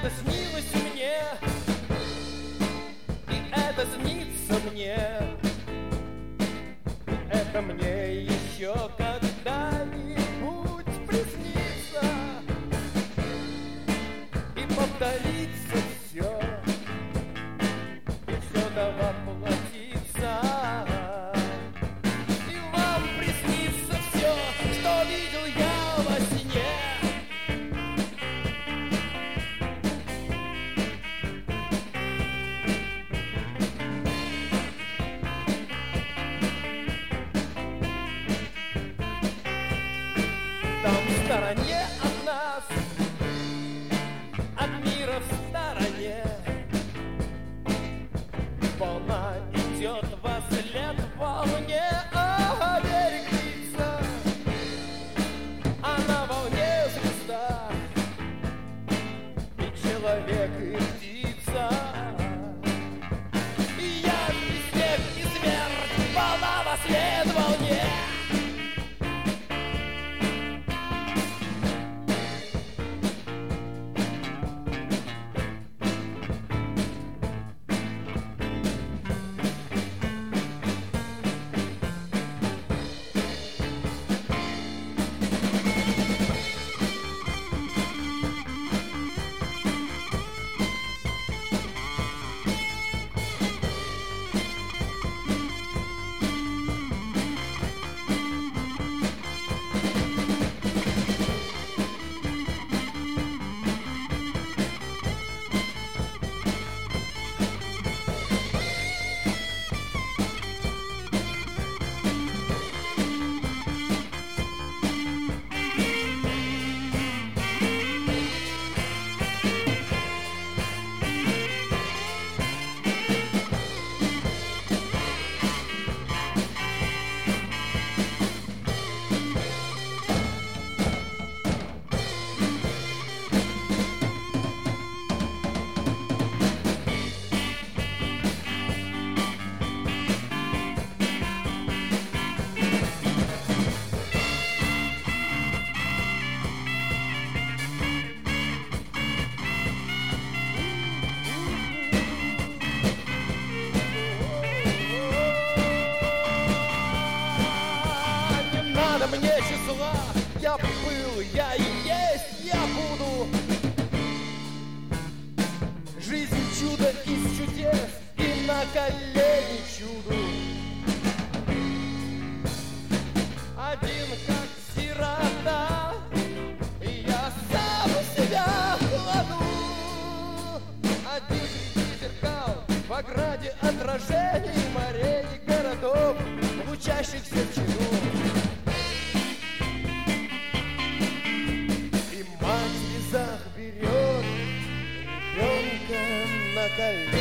это снилось мне, и это снится мне. Это мне еще когда-нибудь приснится и повторится все, и все довоплотится. И вам приснится все, что видел я во сне. Там в стороне от нас, от мира в стороне, волна идет во след волне, а берег длится, а на волне звезда, и человек, и птица. И я, и снег, и смерть, волна во след волне. Мне числа, я был, я и есть, я буду. Жизнь чудо из чудес, и на колени чуду. Один как сирота, и я сам себя кладу. Один среди зеркал, в ограде отражений морей и городов, лучащихся в чину. Мать в слезах берет ребенка на колени.